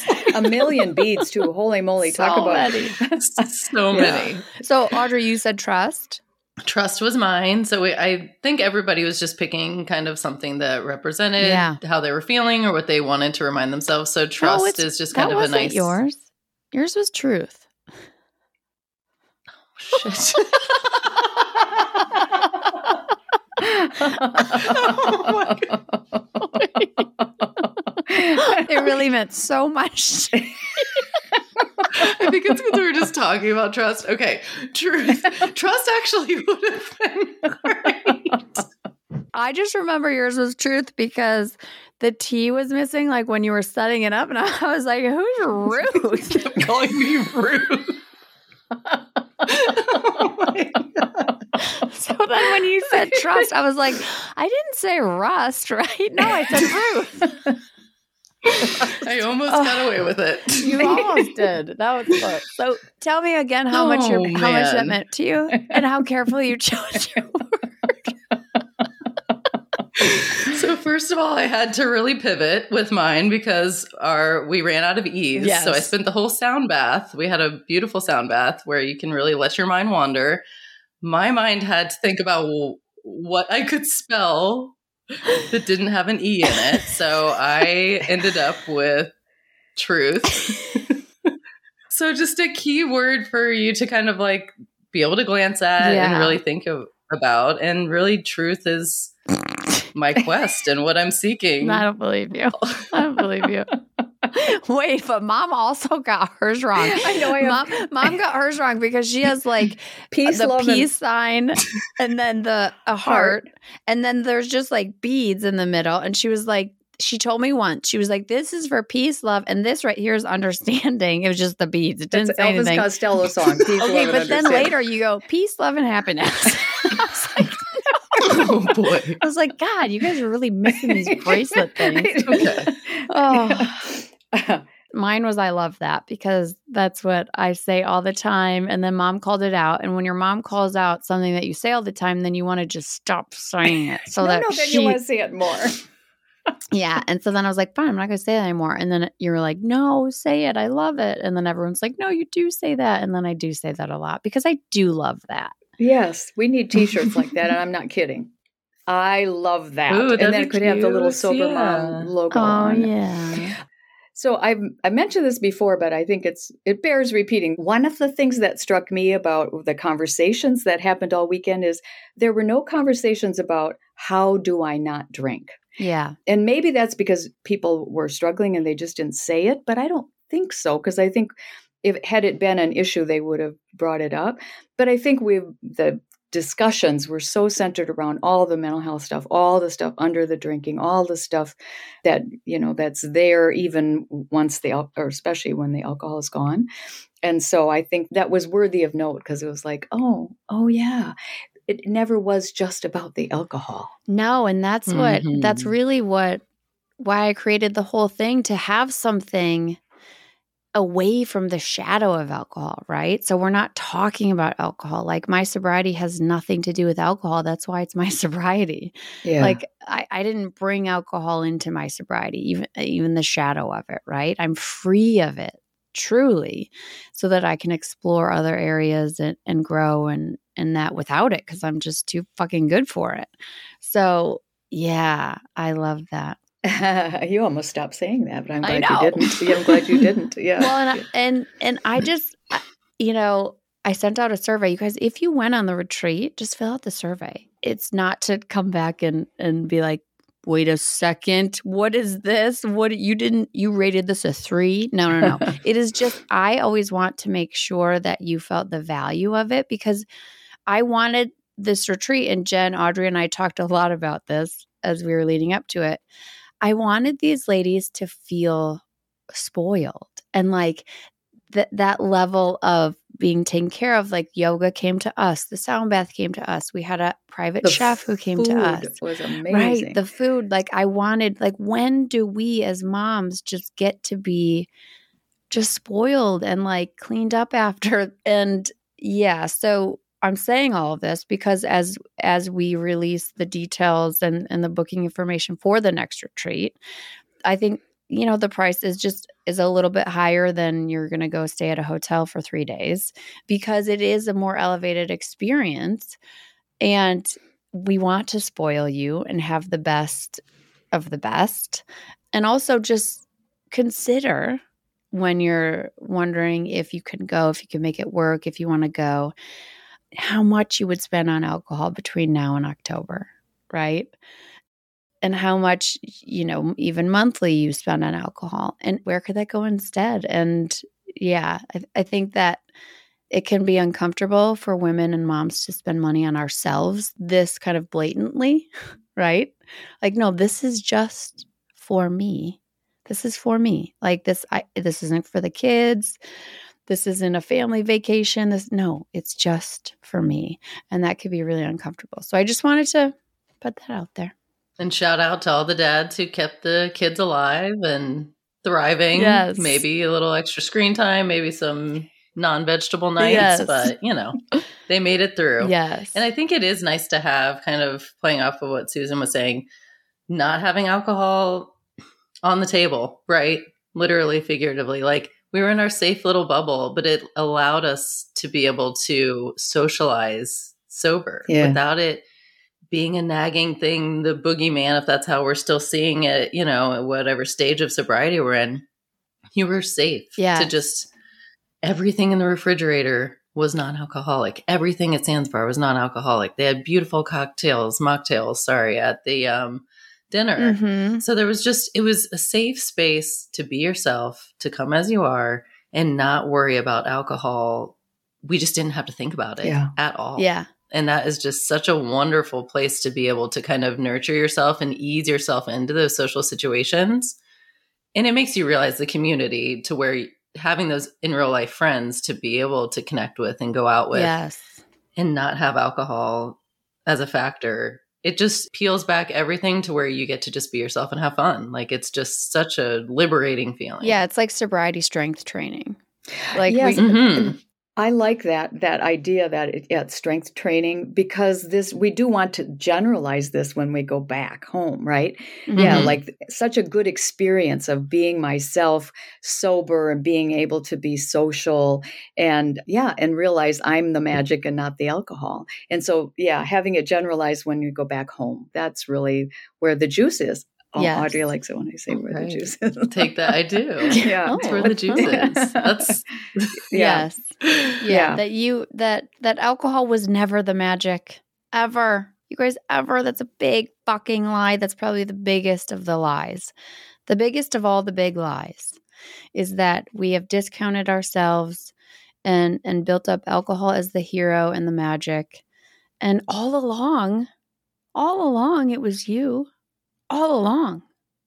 A million beads too. Holy moly. Talk So about many. So Yeah. many. So, Audrey, you said trust. Trust was mine. So we, I think everybody was just picking kind of something that represented Yeah. how they were feeling or what they wanted to remind themselves. So trust it's- is just That kind of a wasn't nice. yours. Yours was truth. Shit. Oh my It really meant so much. I think it's because we were just talking about trust. Okay. Truth. Trust actually would have been great. I just remember yours was truth because the T was missing, like when you were setting it up, and I was like, "Who's Ruth?" You kept calling me rude. Oh my God. So then when you said trust, I was like, I didn't say rust, right? No, I said Ruth. I almost Oh. got away with it. You almost did. That was close. So tell me again how much your Oh, how much that man. meant to you and how carefully you chose your word. So for First of all, I had to really pivot with mine because our we ran out of ease. Yes. So I spent the whole sound bath. We had a beautiful sound bath where you can really let your mind wander. My mind had to think about w- what I could spell that didn't have an E in it. So I ended up with truth. So just a key word for you to kind of like be able to glance at Yeah. and really think of, about. And really, truth is my quest and what I'm seeking. I don't believe you. I don't believe you. Wait, but mom also got hers wrong. I know I have- mom, mom got hers wrong because she has like Peace, the love, peace sign and then the a heart, Heart. and then there's just like beads in the middle. And she was like, she told me once, she was like, this is for peace, love, and this right here is understanding. It was just the beads. It didn't That's say Elvis anything. Costello song. Peace, Okay, love, but and then understanding. later you go, peace, love, and happiness. I was like, Oh, boy. I was like, God, you guys are really missing these bracelet things. Okay. Oh, mine was I love that because that's what I say all the time. And then mom called it out. And when your mom calls out something that you say all the time, then you want to just stop saying it. So no, that no, then she, you want to say it more. yeah. And so then I was like, fine, I'm not going to say that anymore. And then you were like, no, say it. I love it. And then everyone's like, no, you do say that. And then I do say that a lot because I do love that. Yes, we need T-shirts like that, and I'm not kidding. I love that. Ooh, and that'd then be it could have the little cute. Sober Yeah. Mom logo Oh, on. yeah. So I've I mentioned this before, but I think it's it bears repeating. One of the things that struck me about the conversations that happened all weekend is there were no conversations about how do I not drink. Yeah. And maybe that's because people were struggling and they just didn't say it, but I don't think so, because I think if had it been an issue, they would have brought it up. But I think we the discussions were so centered around all the mental health stuff, all the stuff under the drinking, all the stuff that, you know, that's there even once the, al- or especially when the alcohol is gone. And so I think that was worthy of note because it was like, oh, oh yeah, it never was just about the alcohol. No, and that's what Mhm. that's really what why I created the whole thing, to have something away from the shadow of alcohol, right? So we're not talking about alcohol. Like my sobriety has nothing to do with alcohol. That's why it's my sobriety. Yeah. Like I, I didn't bring alcohol into my sobriety, even even the shadow of it, right? I'm free of it, truly, so that I can explore other areas and, and grow and and that without it, because I'm just too fucking good for it. So yeah, I love that. You almost stopped saying that, but I'm I glad you know. didn't. Yeah, I'm glad you didn't. Yeah. Well, and, I, and and I just, I- you know, I sent out a survey. You guys, if you went on the retreat, just fill out the survey. It's not to come back and and be like, wait a second, what is this? What you didn't you rated this a three? No, no, no. It is just, I always want to make sure that you felt the value of it, because I wanted this retreat, and Jen, Audrey, and I talked a lot about this as we were leading up to it. I wanted these ladies to feel spoiled and like that that level of being taken care of. Like yoga came to us, the sound bath came to us. We had a private The chef who came to food us. was amazing. Right, the food. Like I wanted, like when do we as moms just get to be just spoiled and like cleaned up after? And yeah, so I'm saying all of this because as as we release the details and, and the booking information for the next retreat, I think, you know, the price is just is a little bit higher than you're going to go stay at a hotel for three days because it is a more elevated experience. And we want to spoil you and have the best of the best. And also just consider when you're wondering if you can go, if you can make it work, if you want to go, how much you would spend on alcohol between now and October, right? And how much, you know, even monthly you spend on alcohol, and where could that go instead? And yeah, I, I think that it can be uncomfortable for women and moms to spend money on ourselves this kind of blatantly, right? Like, no, this is just for me. This is for me. Like this, I, this isn't for the kids. This isn't a family vacation. This, no, it's just for me. And that could be really uncomfortable. So I just wanted to put that out there. And shout out to all the dads who kept the kids alive and thriving. Yes. Maybe a little extra screen time, maybe some non-vegetable nights, Yes. but you know, they made it through. Yes. And I think it is nice to have, kind of playing off of what Susan was saying, not having alcohol on the table, right? Literally, figuratively, like we were in our safe little bubble, but it allowed us to be able to socialize sober Yeah. without it being a nagging thing, the boogeyman, if that's how we're still seeing it, you know, at whatever stage of sobriety we're in. You were safe Yes. to just, everything in the refrigerator was non-alcoholic. Everything at Sandspar was non-alcoholic. They had beautiful cocktails, mocktails, sorry, at the um, dinner. Mm-hmm. So there was just, it was a safe space to be yourself, to come as you are, and not worry about alcohol. We just didn't have to think about it Yeah. at all. Yeah. And that is just such a wonderful place to be able to kind of nurture yourself and ease yourself into those social situations. And it makes you realize the community to where having those in real life friends to be able to connect with and go out with Yes. and not have alcohol as a factor. It just peels back everything to where you get to just be yourself and have fun. Like it's just such a liberating feeling. Yeah. It's like sobriety strength training. Like Yes. we, Mhm. I like that that idea that it, yeah, it's strength training, because this we do want to generalize this when we go back home, right? Mhm. Yeah, like such a good experience of being myself sober and being able to be social and yeah, and realize I'm the magic and not the alcohol. And so yeah, having it generalized when you go back home, that's really where the juice is. Oh, Yes. Audrey likes it when I say where Right. the juice is. Take that. I do. Yeah. Oh. That's where the juice is. That's Yeah. Yes. Yeah, Yeah. that you that that alcohol was never the magic ever. You guys ever. That's a big fucking lie. That's probably the biggest of the lies. The biggest of all the big lies is that we have discounted ourselves and and built up alcohol as the hero and the magic. And all along, all along it was you. All along.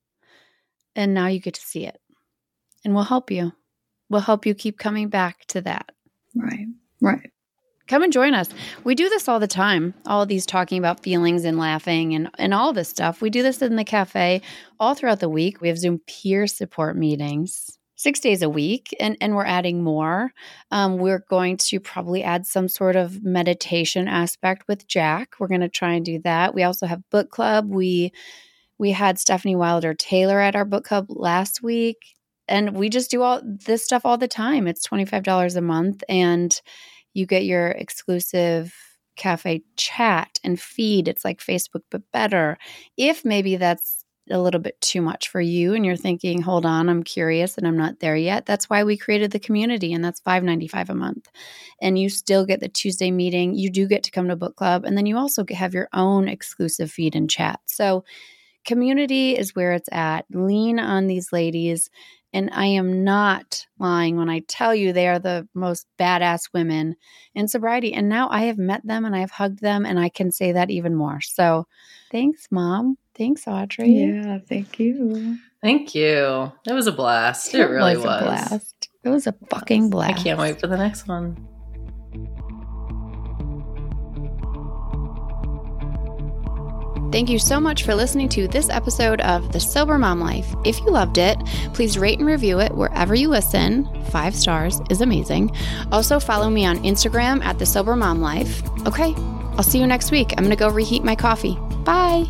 And now you get to see it. And we'll help you. We'll help you keep coming back to that. Right. Right. Come and join us. We do this all the time, all of these talking about feelings and laughing and, and all this stuff. We do this in the cafe all throughout the week. We have Zoom peer support meetings six days a week, and, and we're adding more. Um, we're going to probably add some sort of meditation aspect with Jack. We're going to try and do that. We also have book club. We we had Stephanie Wilder Taylor at our book club last week, and we just do all this stuff all the time. It's twenty-five dollars a month, and you get your exclusive cafe chat and feed. It's like Facebook, but better. If maybe that's a little bit too much for you and you're thinking, hold on, I'm curious and I'm not there yet. That's why we created the community, and that's five dollars and ninety-five cents a month. And you still get the Tuesday meeting. You do get to come to book club, and then you also have your own exclusive feed and chat. So community is where it's at. Lean on these ladies. And I am not lying when I tell you they are the most badass women in sobriety. And now I have met them and I've hugged them, and I can say that even more. So thanks, Mom. Thanks, Audrey. Yeah, thank you. Thank you. It was a blast. It, It really was was. a blast. It was a fucking blast. I can't wait for the next one. Thank you so much for listening to this episode of The Sober Mom Life. If you loved it, please rate and review it wherever you listen. Five stars is amazing. Also, follow me on Instagram at The Sober Mom Life. Okay, I'll see you next week. I'm going to go reheat my coffee. Bye.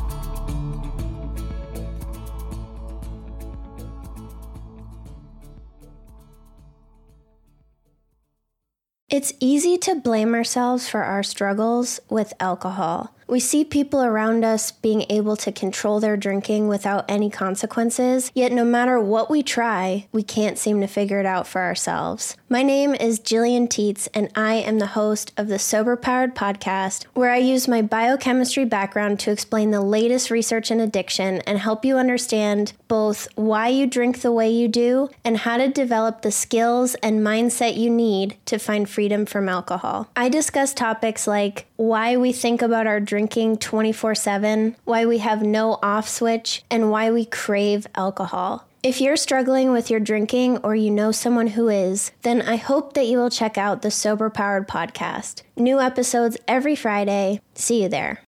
It's easy to blame ourselves for our struggles with alcohol. We see people around us being able to control their drinking without any consequences, yet no matter what we try, we can't seem to figure it out for ourselves. My name is Jillian Teets, and I am the host of the Sober Powered podcast, where I use my biochemistry background to explain the latest research in addiction and help you understand both why you drink the way you do and how to develop the skills and mindset you need to find freedom from alcohol. I discuss topics like why we think about our drinking twenty-four seven, why we have no off switch, and why we crave alcohol. If you're struggling with your drinking or you know someone who is, then I hope that you will check out the Sober Powered podcast. New episodes every Friday. See you there.